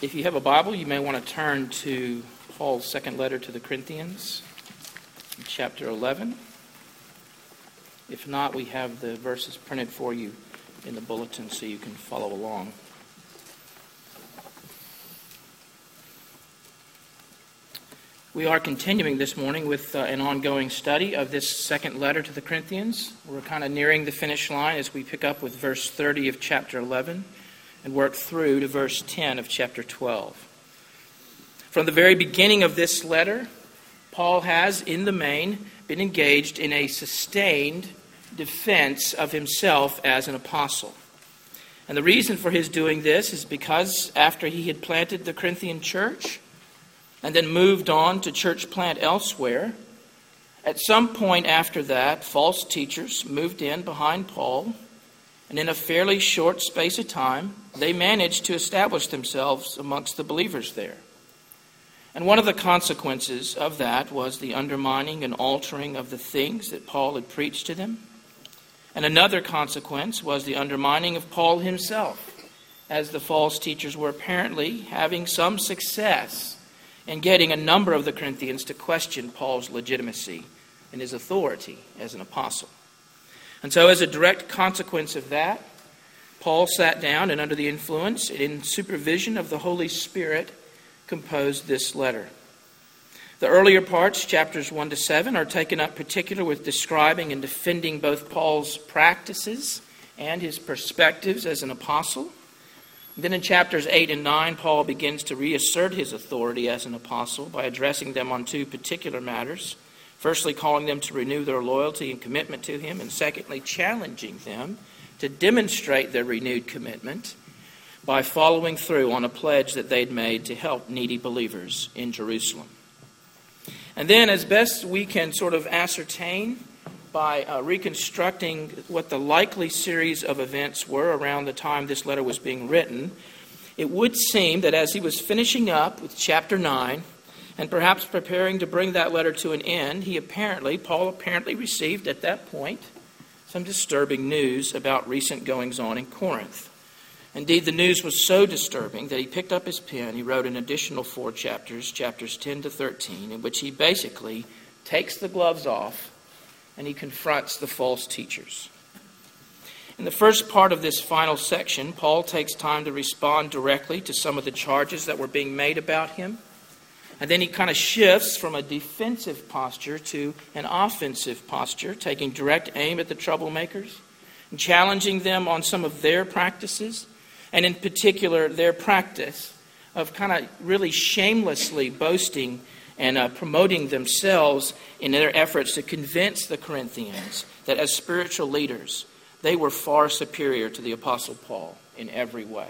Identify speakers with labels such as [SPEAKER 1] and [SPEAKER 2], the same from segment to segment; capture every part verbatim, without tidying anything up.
[SPEAKER 1] If you have a Bible, you may want to turn to Paul's second letter to the Corinthians, chapter eleven. If not, we have the verses printed for you in the bulletin so you can follow along. We are continuing this morning with uh, an ongoing study of this second letter to the Corinthians. We're kind of nearing the finish line as we pick up with verse thirty of chapter eleven and work through to verse ten of chapter twelve. From the very beginning of this letter, Paul has, in the main, been engaged in a sustained defense of himself as an apostle. And the reason for his doing this is because after he had planted the Corinthian church and then moved on to church plant elsewhere, at some point after that, false teachers moved in behind Paul, and in a fairly short space of time, they managed to establish themselves amongst the believers there. And one of the consequences of that was the undermining and altering of the things that Paul had preached to them. And another consequence was the undermining of Paul himself, as the false teachers were apparently having some success in getting a number of the Corinthians to question Paul's legitimacy and his authority as an apostle. And so as a direct consequence of that, Paul sat down and under the influence and in supervision of the Holy Spirit composed this letter. The earlier parts, chapters one to seven, are taken up particularly with describing and defending both Paul's practices and his perspectives as an apostle. Then in chapters eight and nine, Paul begins to reassert his authority as an apostle by addressing them on two particular matters. Firstly, calling them to renew their loyalty and commitment to him, and secondly, challenging them to demonstrate their renewed commitment by following through on a pledge that they'd made to help needy believers in Jerusalem. And then, as best we can sort of ascertain by uh, reconstructing what the likely series of events were around the time this letter was being written, it would seem that as he was finishing up with chapter nine, and perhaps preparing to bring that letter to an end, he apparently, Paul apparently received at that point some disturbing news about recent goings-on in Corinth. Indeed, the news was so disturbing that he picked up his pen, he wrote an additional four chapters, chapters ten to thirteen, in which he basically takes the gloves off and he confronts the false teachers. In the first part of this final section, Paul takes time to respond directly to some of the charges that were being made about him. And then he kind of shifts from a defensive posture to an offensive posture, taking direct aim at the troublemakers and challenging them on some of their practices, and in particular their practice of kind of really shamelessly boasting and uh, promoting themselves in their efforts to convince the Corinthians that as spiritual leaders, they were far superior to the Apostle Paul in every way.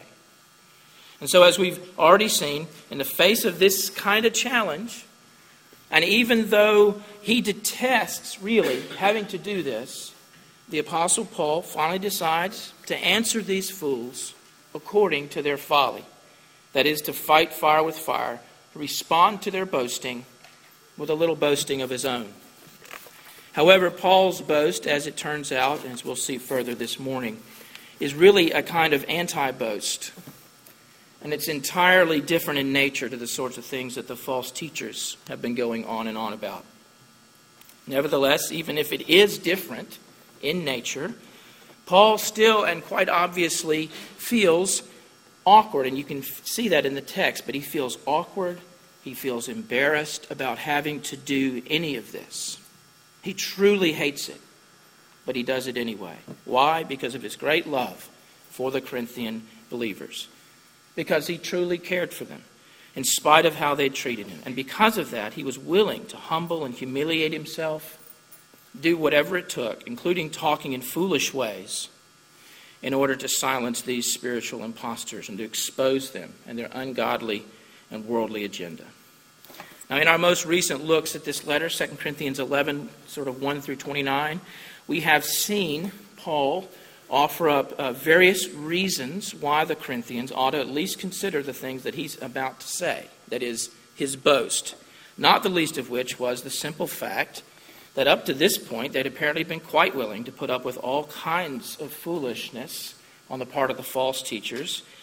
[SPEAKER 1] And so as we've already seen, in the face of this kind of challenge, and even though he detests really having to do this, the Apostle Paul finally decides to answer these fools according to their folly. That is, to fight fire with fire, respond to their boasting with a little boasting of his own. However, Paul's boast, as it turns out, as we'll see further this morning, is really a kind of anti-boast. And it's entirely different in nature to the sorts of things that the false teachers have been going on and on about. Nevertheless, even if it is different in nature, Paul still and quite obviously feels awkward, and you can see that in the text, but he feels awkward, he feels embarrassed about having to do any of this. He truly hates it, but he does it anyway. Why? Because of his great love for the Corinthian believers. Because he truly cared for them, in spite of how they treated him. And because of that, he was willing to humble and humiliate himself, do whatever it took, including talking in foolish ways, in order to silence these spiritual impostors and to expose them and their ungodly and worldly agenda. Now, in our most recent looks at this letter, Second Corinthians eleven, sort of one through twenty-nine, we have seen Paul offer up uh, various reasons why the Corinthians ought to at least consider the things that he's about to say, that is, his boast, not the least of which was the simple fact that up to this point they'd apparently been quite willing to put up with all kinds of foolishness on the part of the false teachers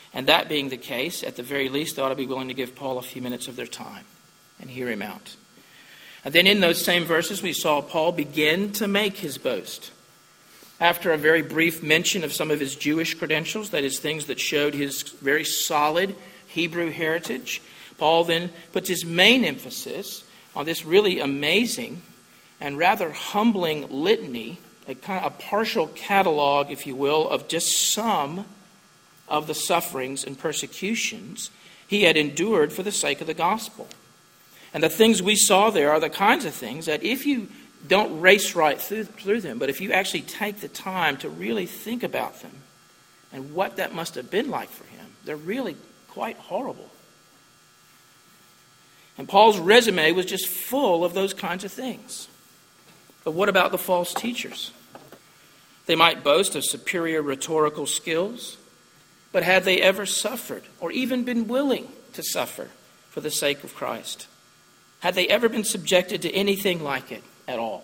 [SPEAKER 1] And that being the case, at the very least, they ought to be willing to give Paul a few minutes of their time and hear him out. And then in those same verses, we saw Paul begin to make his boast. After a very brief mention of some of his Jewish credentials, that is, things that showed his very solid Hebrew heritage, Paul then puts his main emphasis on this really amazing and rather humbling litany, a kind of a partial catalog, if you will, of just some of the sufferings and persecutions he had endured for the sake of the gospel. And the things we saw there are the kinds of things that if you don't race right through, through them, but if you actually take the time to really think about them and what that must have been like for him, they're really quite horrible. And Paul's resume was just full of those kinds of things. But what about the false teachers? They might boast of superior rhetorical skills, but had they ever suffered or even been willing to suffer for the sake of Christ? Had they ever been subjected to anything like it at all?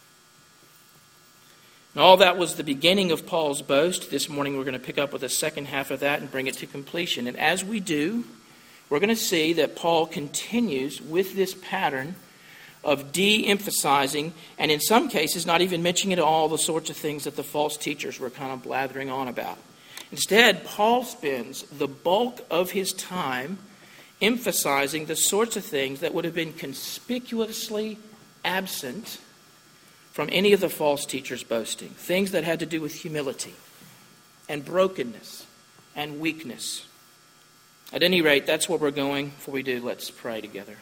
[SPEAKER 1] And all that was the beginning of Paul's boast. This morning we're going to pick up with the second half of that and bring it to completion. And as we do, we're going to see that Paul continues with this pattern of de-emphasizing, and in some cases not even mentioning at all, the sorts of things that the false teachers were kind of blathering on about. Instead, Paul spends the bulk of his time emphasizing the sorts of things that would have been conspicuously absent from any of the false teachers' boasting. Things that had to do with humility and brokenness and weakness. At any rate, that's where we're going. Before we do, let's pray together.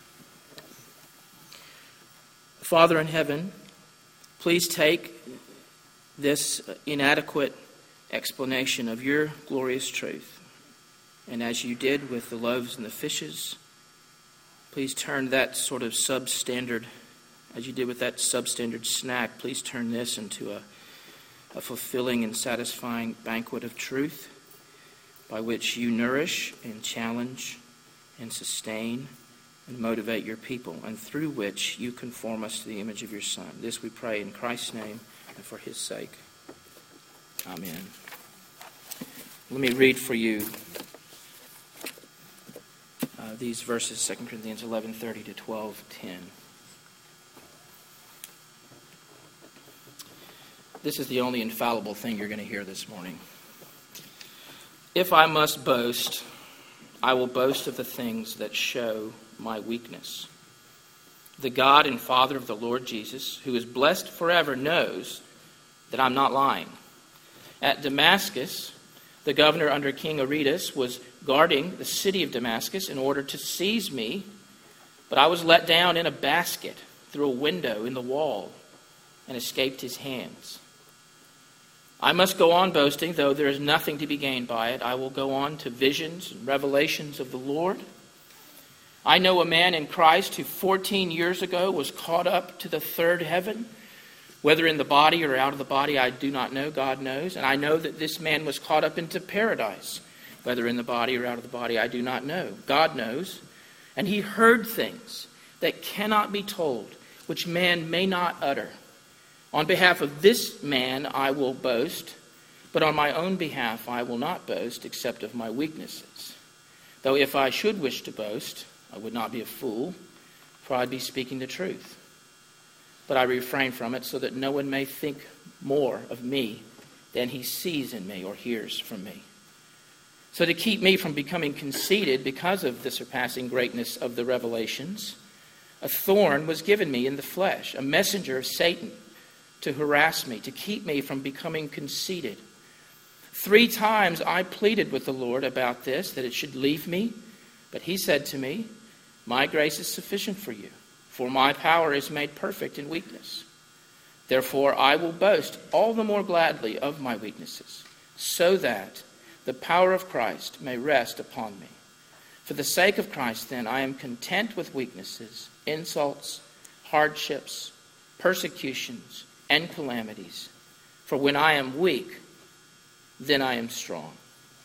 [SPEAKER 1] Father in heaven, please take this inadequate explanation of your glorious truth, and as you did with the loaves and the fishes, please turn that sort of substandard, as you did with that substandard snack, please turn this into a, a fulfilling and satisfying banquet of truth by which you nourish and challenge and sustain and motivate your people, and through which you conform us to the image of your Son. This we pray in Christ's name and for his sake. Amen. Let me read for you uh, these verses, Second Corinthians eleven thirty to twelve ten. This is the only infallible thing you're going to hear this morning. If I must boast, I will boast of the things that show my weakness. The God and Father of the Lord Jesus, who is blessed forever, knows that I'm not lying. At Damascus, the governor under King Aretas was guarding the city of Damascus in order to seize me, but I was let down in a basket through a window in the wall and escaped his hands. I must go on boasting, though there is nothing to be gained by it. I will go on to visions and revelations of the Lord. I know a man in Christ who fourteen years ago was caught up to the third heaven. Whether in the body or out of the body, I do not know. God knows. And I know that this man was caught up into paradise. Whether in the body or out of the body, I do not know. God knows. And he heard things that cannot be told, which man may not utter. On behalf of this man I will boast, but on my own behalf I will not boast except of my weaknesses. Though if I should wish to boast, I would not be a fool, for I'd be speaking the truth. But I refrain from it so that no one may think more of me than he sees in me or hears from me. So to keep me from becoming conceited because of the surpassing greatness of the revelations, a thorn was given me in the flesh, a messenger of Satan, to harass me, to keep me from becoming conceited. Three times I pleaded with the Lord about this, that it should leave me. But he said to me, my grace is sufficient for you, for my power is made perfect in weakness. Therefore I will boast all the more gladly of my weaknesses, so that the power of Christ may rest upon me. For the sake of Christ, then, I am content with weaknesses, insults, hardships, persecutions, and calamities. For when I am weak, then I am strong.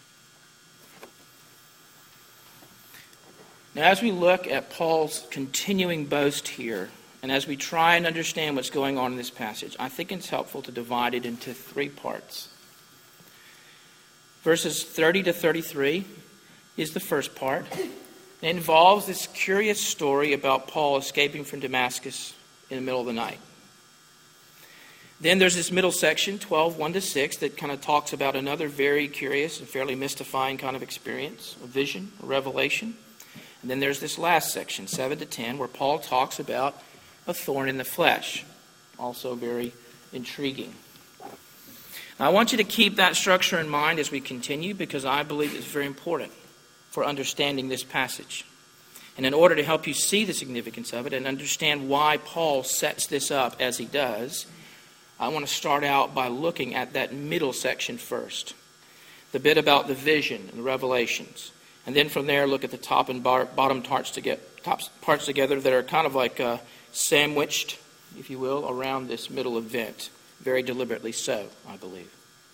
[SPEAKER 1] Now, as we look at Paul's continuing boast here, and as we try and understand what's going on in this passage, I think it's helpful to divide it into three parts. Verses thirty to thirty-three is the first part. It involves this curious story about Paul escaping from Damascus in the middle of the night. Then there's this middle section, twelve, one to six, that kind of talks about another very curious and fairly mystifying kind of experience, a vision, a revelation. And then there's this last section, seven to ten, where Paul talks about a thorn in the flesh, also very intriguing. Now, I want you to keep that structure in mind as we continue, because I believe it's very important for understanding this passage. And in order to help you see the significance of it and understand why Paul sets this up as he does, I want to start out by looking at that middle section first. The bit about the vision and the revelations. And then from there, look at the top and bottom parts together, top parts together that are kind of like uh, sandwiched, if you will, around this middle event. Very deliberately so, I believe.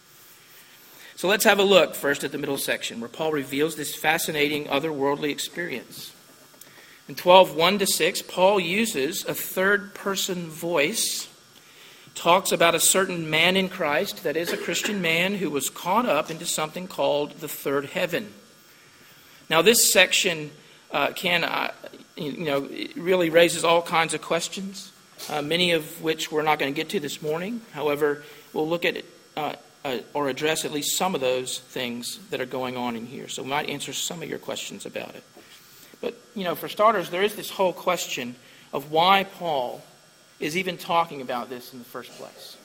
[SPEAKER 1] So let's have a look first at the middle section, where Paul reveals this fascinating otherworldly experience. In twelve, one to six, Paul uses a third-person voice, talks about a certain man in Christ, that is a Christian man who was caught up into something called the third heaven. Now this section uh, can, uh, you know, it really raises all kinds of questions, uh, many of which we're not going to get to this morning. However, we'll look at it uh, uh, or address at least some of those things that are going on in here. So we might answer some of your questions about it. But, you know, for starters, there is this whole question of why Paul is even talking about this in the first place.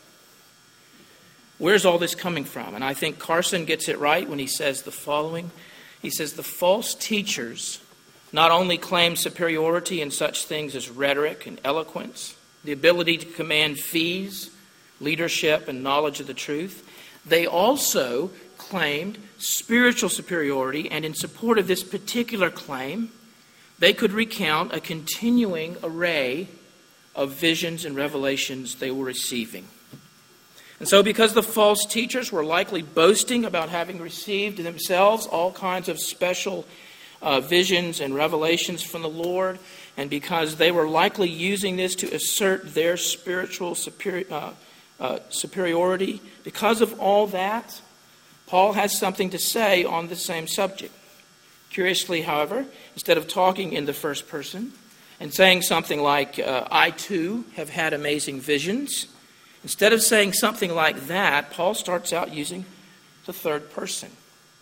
[SPEAKER 1] Where's all this coming from? And I think Carson gets it right when he says the following. He says, the false teachers not only claim superiority in such things as rhetoric and eloquence, the ability to command fees, leadership, and knowledge of the truth, they also claimed spiritual superiority, and in support of this particular claim, they could recount a continuing array of visions and revelations they were receiving. And so because the false teachers were likely boasting about having received themselves all kinds of special uh, visions and revelations from the Lord, and because they were likely using this to assert their spiritual superi- uh, uh, superiority, because of all that, Paul has something to say on the same subject. Curiously, however, instead of talking in the first person and saying something like, uh, I too have had amazing visions, instead of saying something like that, Paul starts out using the third person.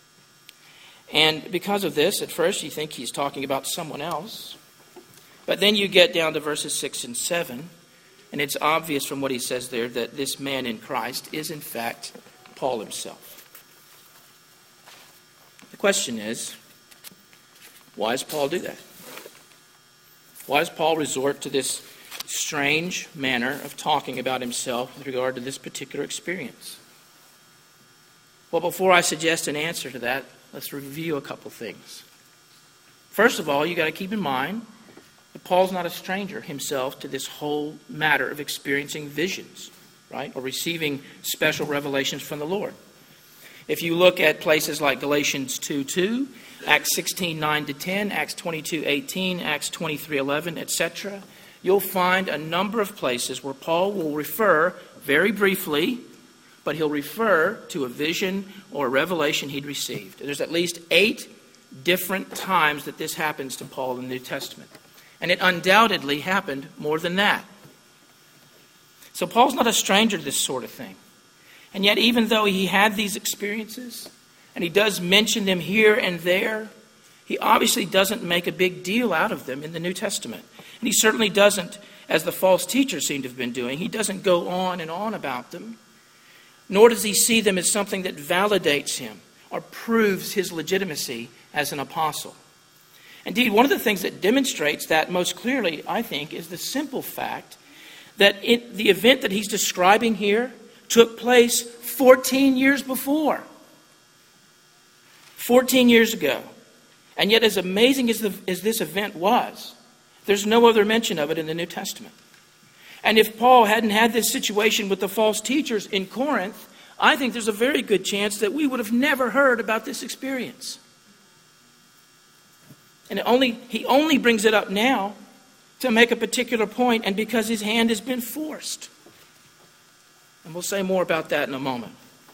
[SPEAKER 1] And because of this, at first you think he's talking about someone else. But then you get down to verses six and seven, and it's obvious from what he says there that this man in Christ is in fact Paul himself. The question is, why does Paul do that? Why does Paul resort to this strange manner of talking about himself with regard to this particular experience? Well, before I suggest an answer to that, let's review a couple things. First of all, you've got to keep in mind that Paul's not a stranger himself to this whole matter of experiencing visions, right? Or receiving special revelations from the Lord. If you look at places like Galatians two two, Acts sixteen nine to ten, Acts twenty-two eighteen, Acts twenty-three eleven, et cetera, you'll find a number of places where Paul will refer very briefly, but he'll refer to a vision or a revelation he'd received. There's at least eight different times that this happens to Paul in the New Testament. And it undoubtedly happened more than that. So Paul's not a stranger to this sort of thing. And yet, even though he had these experiences, and he does mention them here and there, he obviously doesn't make a big deal out of them in the New Testament. And he certainly doesn't, as the false teachers seem to have been doing, he doesn't go on and on about them. Nor does he see them as something that validates him or proves his legitimacy as an apostle. Indeed, one of the things that demonstrates that most clearly, I think, is the simple fact that it, the event that he's describing here took place fourteen years before. fourteen years ago. And yet, as amazing as, the, as this event was, there's no other mention of it in the New Testament. And if Paul hadn't had this situation with the false teachers in Corinth, I think there's a very good chance that we would have never heard about this experience. And it only he only brings it up now to make a particular point, and because his hand has been forced. And we'll say more about that in a moment.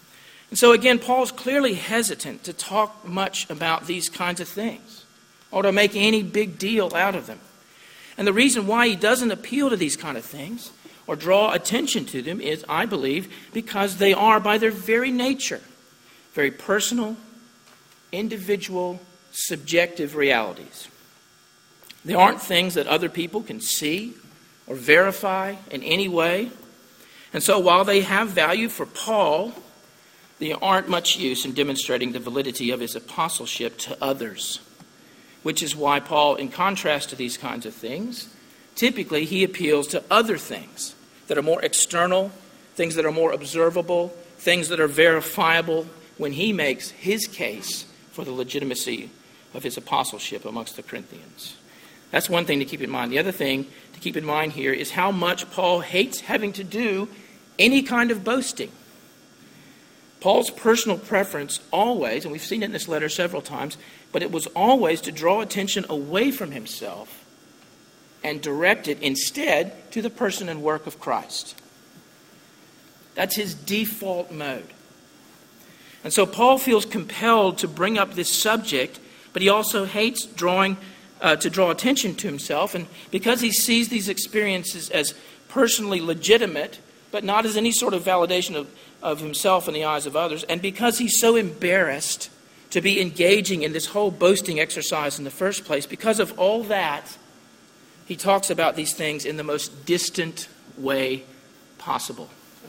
[SPEAKER 1] And so again, Paul's clearly hesitant to talk much about these kinds of things or to make any big deal out of them. And the reason why he doesn't appeal to these kind of things or draw attention to them is, I believe, because they are by their very nature very personal, individual, subjective realities. They aren't things that other people can see or verify in any way. And so while they have value for Paul, they aren't much use in demonstrating the validity of his apostleship to others. Which is why Paul, in contrast to these kinds of things, typically he appeals to other things that are more external, things that are more observable, things that are verifiable when he makes his case for the legitimacy of his apostleship amongst the Corinthians. That's one thing to keep in mind. The other thing to keep in mind here is how much Paul hates having to do any kind of boasting. Paul's personal preference always, and we've seen it in this letter several times, but it was always to draw attention away from himself and direct it instead to the person and work of Christ. That's his default mode. And so Paul feels compelled to bring up this subject, but he also hates drawing uh, to draw attention to himself. And because he sees these experiences as personally legitimate, but not as any sort of validation of, of himself in the eyes of others, and because he's so embarrassed to be engaging in this whole boasting exercise in the first place, because of all that, he talks about these things in the most distant way possible.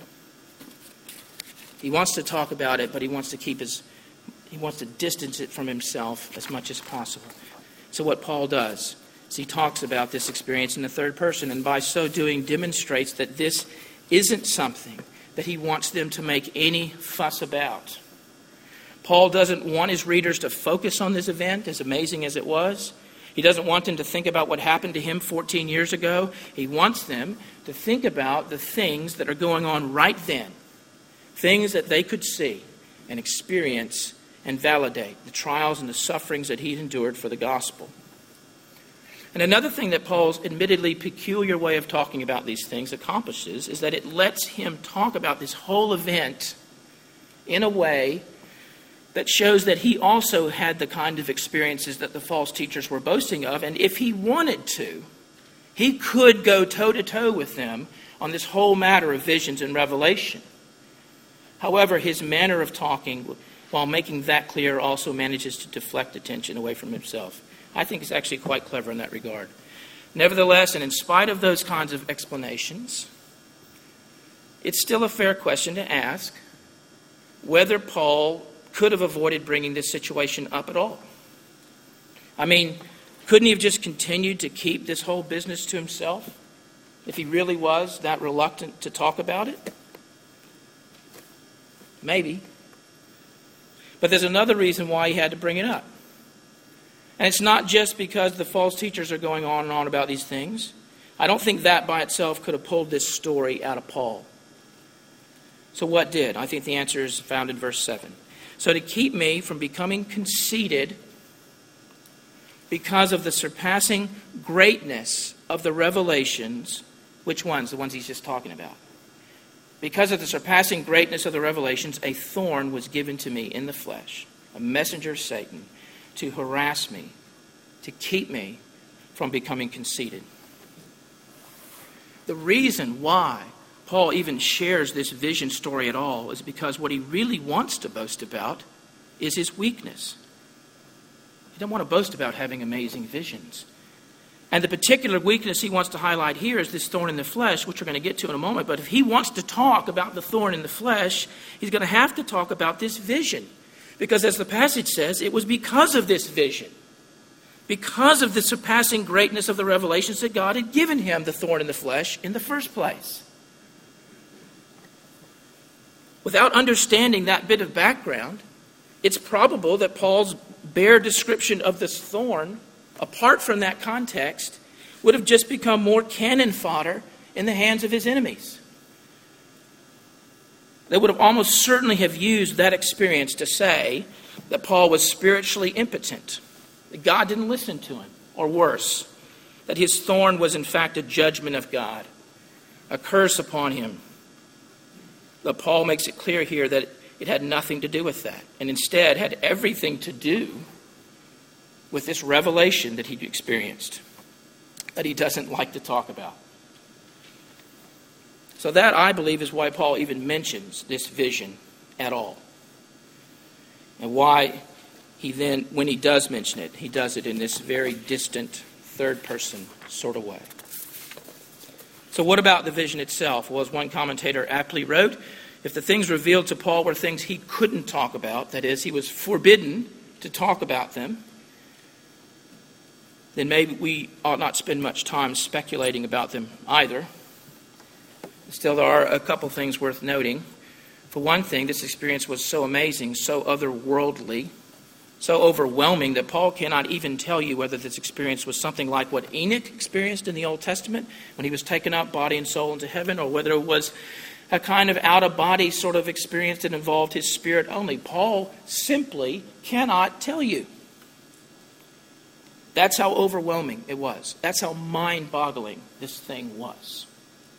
[SPEAKER 1] He wants to talk about it, but he wants to keep his, he wants to distance it from himself as much as possible. So what Paul does is he talks about this experience in the third person, and by so doing demonstrates that this isn't something that he wants them to make any fuss about. Paul doesn't want his readers to focus on this event, as amazing as it was. He doesn't want them to think about what happened to him fourteen years ago. He wants them to think about the things that are going on right then. Things that they could see and experience and validate. The trials and the sufferings that he'd endured for the gospel. And another thing that Paul's admittedly peculiar way of talking about these things accomplishes is that it lets him talk about this whole event in a way that shows that he also had the kind of experiences that the false teachers were boasting of. And if he wanted to, he could go toe-to-toe with them on this whole matter of visions and revelation. However, his manner of talking, while making that clear, also manages to deflect attention away from himself. I think it's actually quite clever in that regard. Nevertheless, and in spite of those kinds of explanations, it's still a fair question to ask whether Paul could have avoided bringing this situation up at all. I mean, couldn't he have just continued to keep this whole business to himself if he really was that reluctant to talk about it? Maybe. But there's another reason why he had to bring it up. And it's not just because the false teachers are going on and on about these things. I don't think that by itself could have pulled this story out of Paul. So what did? I think the answer is found in verse seven. So to keep me from becoming conceited because of the surpassing greatness of the revelations, which ones? The ones he's just talking about. Because of the surpassing greatness of the revelations, a thorn was given to me in the flesh, a messenger of Satan, to harass me, to keep me from becoming conceited. The reason why Paul even shares this vision story at all is because what he really wants to boast about is his weakness. He doesn't want to boast about having amazing visions. And the particular weakness he wants to highlight here is this thorn in the flesh, which we're going to get to in a moment. But if he wants to talk about the thorn in the flesh, he's going to have to talk about this vision. Because as the passage says, it was because of this vision, because of the surpassing greatness of the revelations that God had given him the thorn in the flesh in the first place. Without understanding that bit of background, it's probable that Paul's bare description of this thorn, apart from that context, would have just become more cannon fodder in the hands of his enemies. They would have almost certainly have used that experience to say that Paul was spiritually impotent, that God didn't listen to him, or worse, that his thorn was in fact a judgment of God, a curse upon him. But Paul makes it clear here that it had nothing to do with that, and instead had everything to do with this revelation that he experienced that he doesn't like to talk about. So that, I believe, is why Paul even mentions this vision at all. And why he then, when he does mention it, he does it in this very distant, third-person sort of way. So what about the vision itself? Well, as one commentator aptly wrote, if the things revealed to Paul were things he couldn't talk about, that is, he was forbidden to talk about them, then maybe we ought not spend much time speculating about them either. Still, there are a couple things worth noting. For one thing, this experience was so amazing, so otherworldly, so overwhelming that Paul cannot even tell you whether this experience was something like what Enoch experienced in the Old Testament when he was taken up body and soul into heaven, or whether it was a kind of out-of-body sort of experience that involved his spirit only. Paul simply cannot tell you. That's how overwhelming it was. That's how mind-boggling this thing was.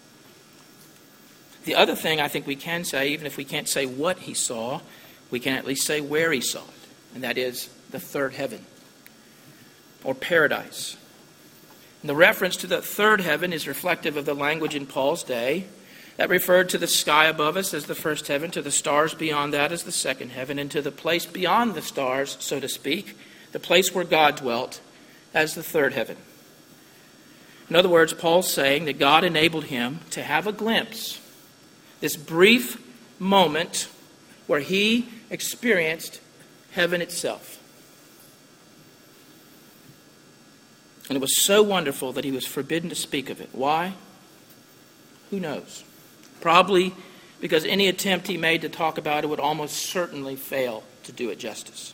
[SPEAKER 1] The other thing I think we can say, even if we can't say what he saw, we can at least say where he saw it. And that is the third heaven, or paradise. And the reference to the third heaven is reflective of the language in Paul's day that referred to the sky above us as the first heaven, to the stars beyond that as the second heaven, and to the place beyond the stars, so to speak, the place where God dwelt, as the third heaven. In other words, Paul's saying that God enabled him to have a glimpse, this brief moment where he experienced heaven itself. And it was so wonderful that he was forbidden to speak of it. Why? Who knows? Probably because any attempt he made to talk about it would almost certainly fail to do it justice.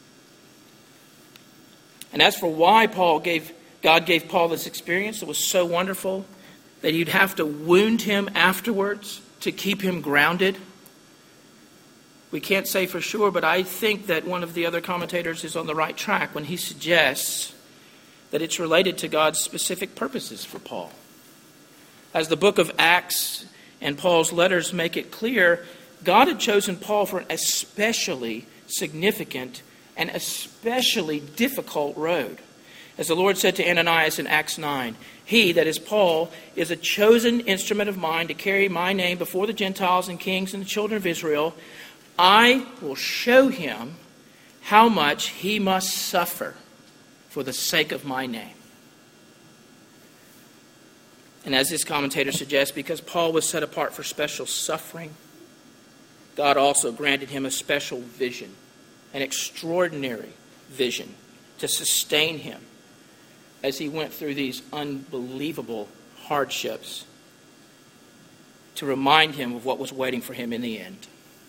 [SPEAKER 1] And as for why Paul gave, God gave Paul this experience, it was so wonderful that you'd have to wound him afterwards to keep him grounded. We can't say for sure, but I think that one of the other commentators is on the right track when he suggests that it's related to God's specific purposes for Paul. As the book of Acts and Paul's letters make it clear, God had chosen Paul for an especially significant and especially difficult road. As the Lord said to Ananias in Acts nine, he, that is Paul, is a chosen instrument of mine to carry my name before the Gentiles and kings and the children of Israel. I will show him how much he must suffer for the sake of my name. And as this commentator suggests, because Paul was set apart for special suffering, God also granted him a special vision, an extraordinary vision to sustain him as he went through these unbelievable hardships, to remind him of what was waiting for him in the end.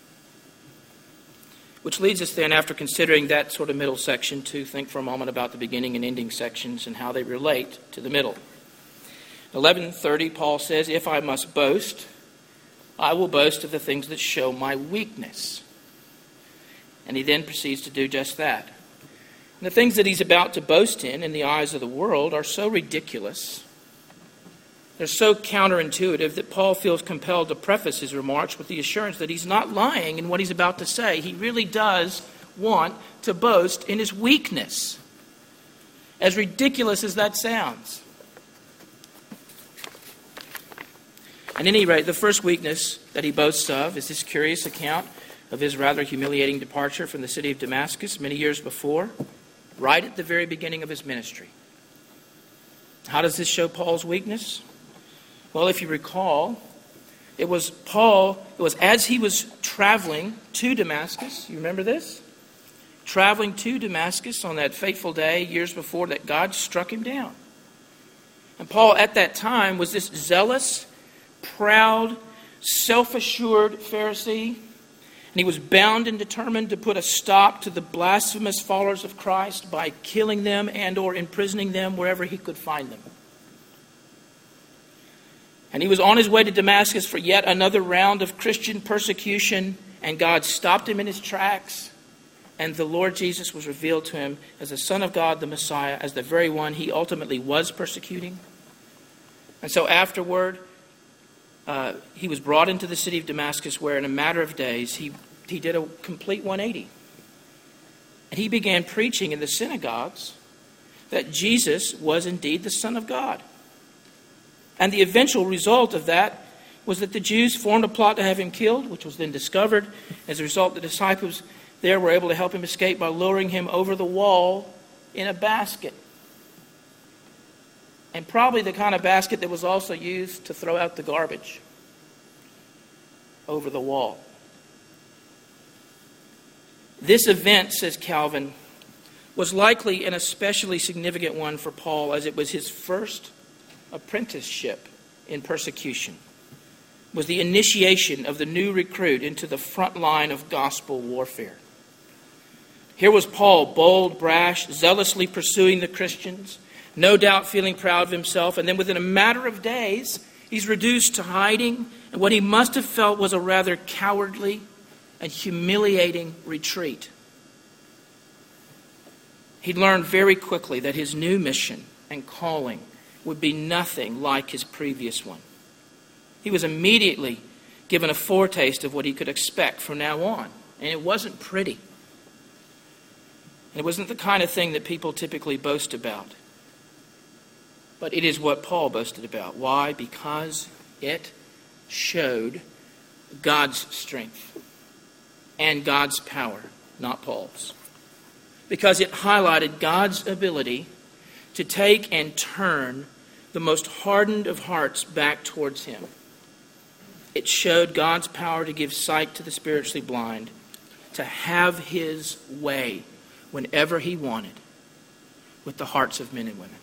[SPEAKER 1] Which leads us then, after considering that sort of middle section, to think for a moment about the beginning and ending sections and how they relate to the middle. eleven thirty, Paul says, if I must boast, I will boast of the things that show my weakness. And he then proceeds to do just that. And the things that he's about to boast in, in the eyes of the world, are so ridiculous, they're so counterintuitive, that Paul feels compelled to preface his remarks with the assurance that he's not lying in what he's about to say. He really does want to boast in his weakness, as ridiculous as that sounds. At any rate, the first weakness that he boasts of is this curious account of his rather humiliating departure from the city of Damascus many years before, right at the very beginning of his ministry. How does this show Paul's weakness? Well, if you recall, it was Paul, it was as he was traveling to Damascus, you remember this? Traveling to Damascus on that fateful day years before that God struck him down. And Paul at that time was this zealous, proud, self-assured Pharisee. And he was bound and determined to put a stop to the blasphemous followers of Christ by killing them and or imprisoning them wherever he could find them. And he was on his way to Damascus for yet another round of Christian persecution, and God stopped him in his tracks, and the Lord Jesus was revealed to him as the Son of God, the Messiah, as the very one he ultimately was persecuting. And so afterward, uh, he was brought into the city of Damascus, where in a matter of days he he did a complete one eighty. And he began preaching in the synagogues that Jesus was indeed the Son of God. And the eventual result of that was that the Jews formed a plot to have him killed, which was then discovered. As a result, the disciples there were able to help him escape by lowering him over the wall in a basket. And probably the kind of basket that was also used to throw out the garbage over the wall. This event, says Calvin, was likely an especially significant one for Paul, as it was his first apprenticeship in persecution. It was the initiation of the new recruit into the front line of gospel warfare. Here was Paul, bold, brash, zealously pursuing the Christians, no doubt feeling proud of himself, and then within a matter of days, he's reduced to hiding, and what he must have felt was a rather cowardly and humiliating retreat. He learned very quickly that his new mission and calling would be nothing like his previous one. He was immediately given a foretaste of what he could expect from now on, and it wasn't pretty. It wasn't the kind of thing that people typically boast about. But it is what Paul boasted about. Why? Because it showed God's strength and God's power, not Paul's. Because it highlighted God's ability to take and turn the most hardened of hearts back towards him. It showed God's power to give sight to the spiritually blind, to have his way whenever he wanted with the hearts of men and women.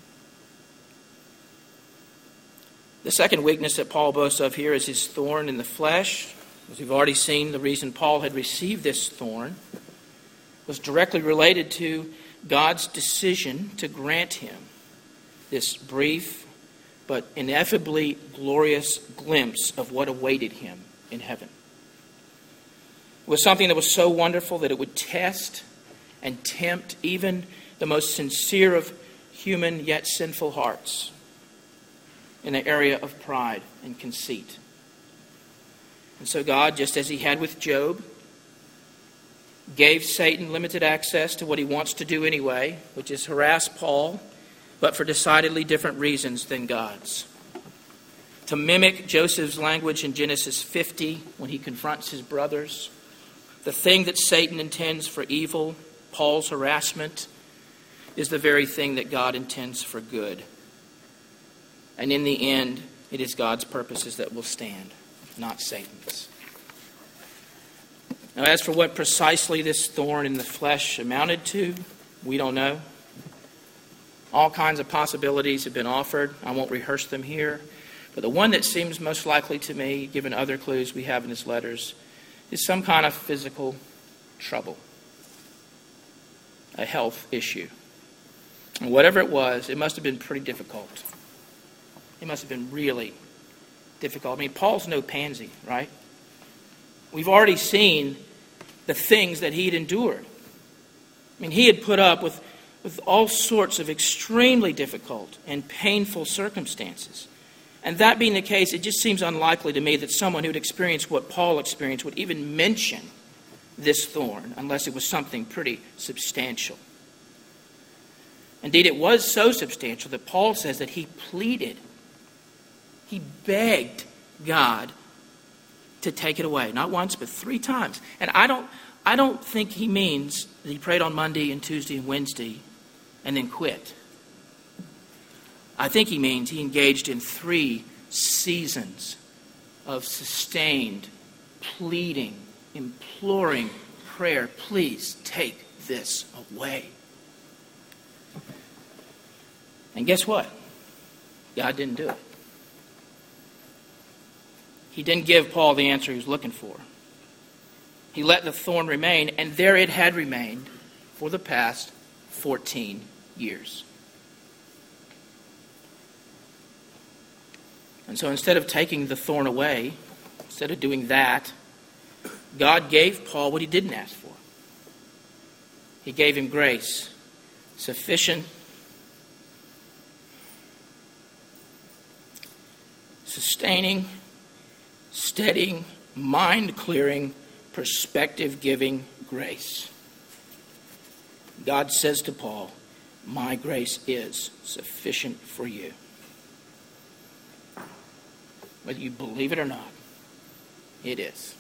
[SPEAKER 1] The second weakness that Paul boasts of here is his thorn in the flesh. As we've already seen, the reason Paul had received this thorn was directly related to God's decision to grant him this brief but ineffably glorious glimpse of what awaited him in heaven. It was something that was so wonderful that it would test and tempt even the most sincere of human yet sinful hearts in the area of pride and conceit. And so God, just as he had with Job, gave Satan limited access to what he wants to do anyway, which is harass Paul, but for decidedly different reasons than God's. To mimic Joseph's language in Genesis fifty when he confronts his brothers, the thing that Satan intends for evil, Paul's harassment, is the very thing that God intends for good. And in the end, it is God's purposes that will stand, not Satan's. Now, as for what precisely this thorn in the flesh amounted to, we don't know. All kinds of possibilities have been offered. I won't rehearse them here. But the one that seems most likely to me, given other clues we have in his letters, is some kind of physical trouble, a health issue. And whatever it was, it must have been pretty difficult. It must have been really difficult. I mean, Paul's no pansy, right? We've already seen the things that he'd endured. I mean, he had put up with, with all sorts of extremely difficult and painful circumstances. And that being the case, it just seems unlikely to me that someone who had experienced what Paul experienced would even mention this thorn unless it was something pretty substantial. Indeed, it was so substantial that Paul says that he pleaded, he begged God to take it away. Not once, but three times. And I don't I don't think he means that he prayed on Monday and Tuesday and Wednesday and then quit. I think he means he engaged in three seasons of sustained, pleading, imploring prayer. Please take this away. And guess what? God didn't do it. He didn't give Paul the answer he was looking for. He let the thorn remain, and there it had remained for the past fourteen years. And so instead of taking the thorn away, instead of doing that, God gave Paul what he didn't ask for. He gave him grace, sufficient, sustaining, steadying, mind-clearing, perspective-giving grace. God says to Paul, my grace is sufficient for you. Whether you believe it or not, it is.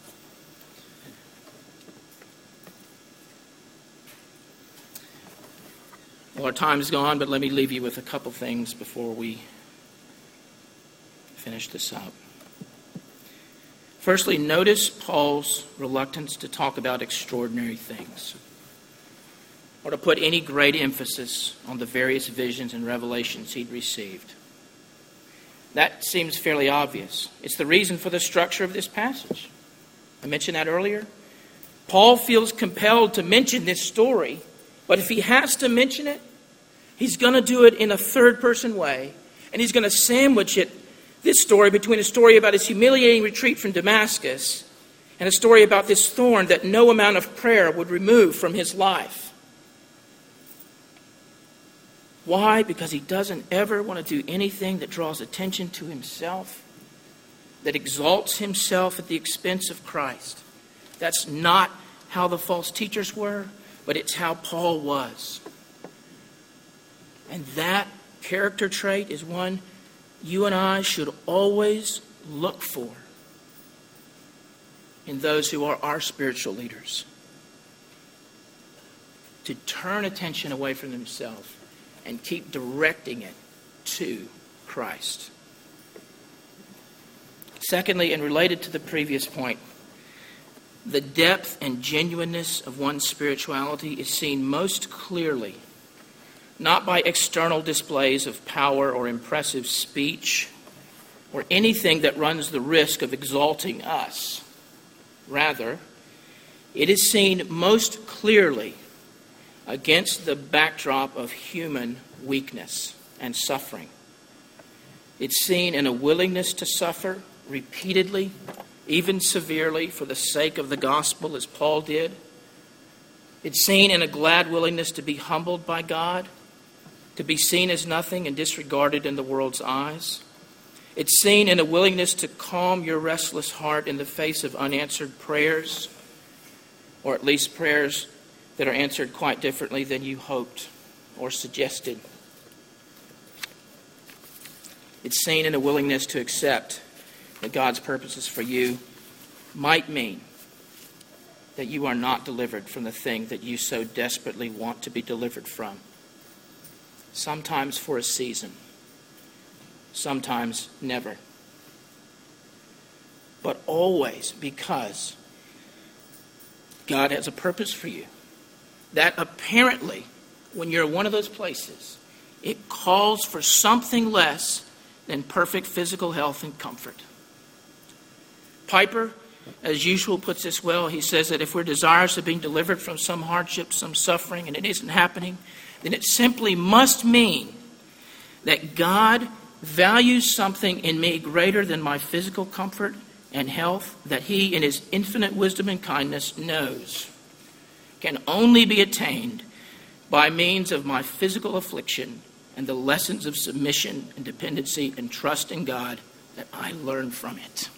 [SPEAKER 1] Well, our time is gone, but let me leave you with a couple things before we finish this up. Firstly, notice Paul's reluctance to talk about extraordinary things, or to put any great emphasis on the various visions and revelations he'd received. That seems fairly obvious. It's the reason for the structure of this passage. I mentioned that earlier. Paul feels compelled to mention this story, but if he has to mention it, he's going to do it in a third-person way, and he's going to sandwich it, this story, between a story about his humiliating retreat from Damascus and a story about this thorn that no amount of prayer would remove from his life. Why? Because he doesn't ever want to do anything that draws attention to himself, that exalts himself at the expense of Christ. That's not how the false teachers were, but it's how Paul was. And that character trait is one you and I should always look for in those who are our spiritual leaders. To turn attention away from themselves and keep directing it to Christ. Secondly, and related to the previous point, the depth and genuineness of one's spirituality is seen most clearly not by external displays of power or impressive speech or anything that runs the risk of exalting us. Rather, it is seen most clearly against the backdrop of human weakness and suffering. It's seen in a willingness to suffer repeatedly, even severely, for the sake of the gospel, as Paul did. It's seen in a glad willingness to be humbled by God, to be seen as nothing and disregarded in the world's eyes. It's seen in a willingness to calm your restless heart in the face of unanswered prayers, or at least prayers that are answered quite differently than you hoped or suggested. It's seen in a willingness to accept that God's purposes for you might mean that you are not delivered from the thing that you so desperately want to be delivered from. Sometimes for a season, sometimes never. But always because God has a purpose for you. That apparently, when you're in one of those places, it calls for something less than perfect physical health and comfort. Piper, as usual, puts this well. He says that if we're desirous of being delivered from some hardship, some suffering, and it isn't happening, then it simply must mean that God values something in me greater than my physical comfort and health that he, in his infinite wisdom and kindness, knows can only be attained by means of my physical affliction and the lessons of submission and dependency and trust in God that I learn from it.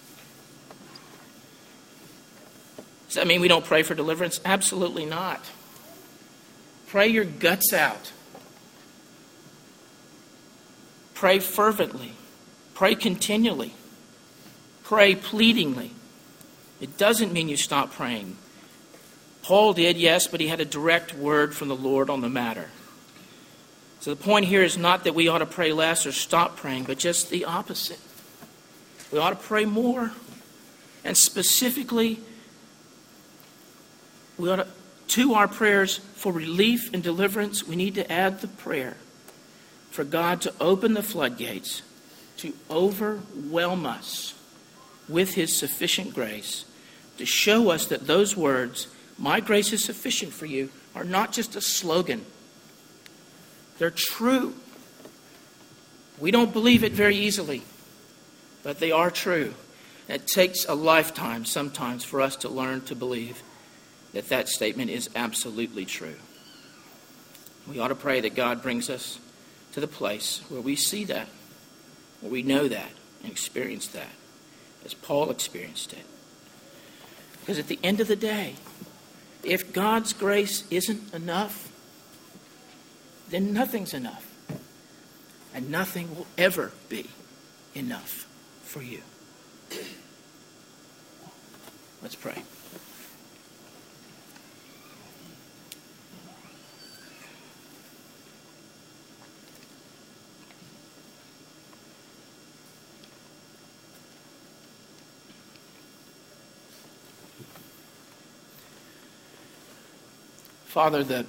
[SPEAKER 1] Does that mean we don't pray for deliverance? Absolutely not. Pray your guts out. Pray fervently. Pray continually. Pray pleadingly. It doesn't mean you stop praying. Paul did, yes, but he had a direct word from the Lord on the matter. So the point here is not that we ought to pray less or stop praying, but just the opposite. We ought to pray more. And specifically, we ought to, to our prayers for relief and deliverance, we need to add the prayer for God to open the floodgates, to overwhelm us with his sufficient grace, to show us that those words, "My grace is sufficient for you," are not just a slogan. They're true. We don't believe it very easily, but they are true. It takes a lifetime sometimes for us to learn to believe that that statement is absolutely true. We ought to pray that God brings us to the place where we see that, where we know that and experience that, as Paul experienced it. Because at the end of the day, if God's grace isn't enough, then nothing's enough. And nothing will ever be enough for you. Let's pray. Father, the,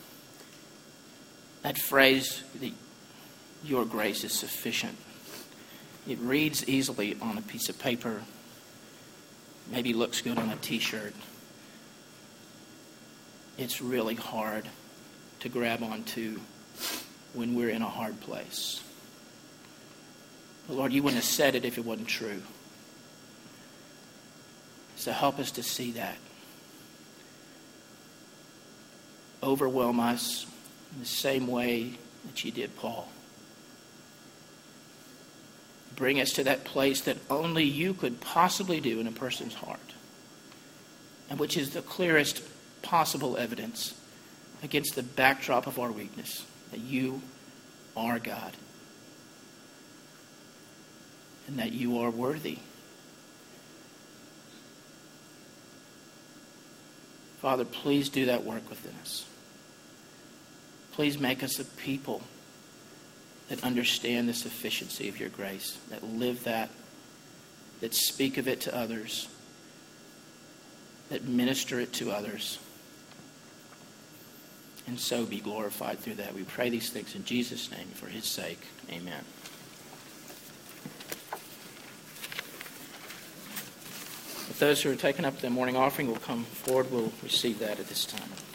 [SPEAKER 1] that phrase, the, your grace is sufficient, it reads easily on a piece of paper, maybe looks good on a t-shirt. It's really hard to grab onto when we're in a hard place. But Lord, you wouldn't have said it if it wasn't true. So help us to see that. Overwhelm us in the same way that you did Paul. Bring us to that place that only you could possibly do in a person's heart, and which is the clearest possible evidence against the backdrop of our weakness, that you are God and that you are worthy. Father, please do that work within us. Please make us a people that understand the sufficiency of your grace, that live that, that speak of it to others, that minister it to others, and so be glorified through that. We pray these things in Jesus' name, for his sake. Amen. If those who are taking up the morning offering will come forward, we'll receive that at this time.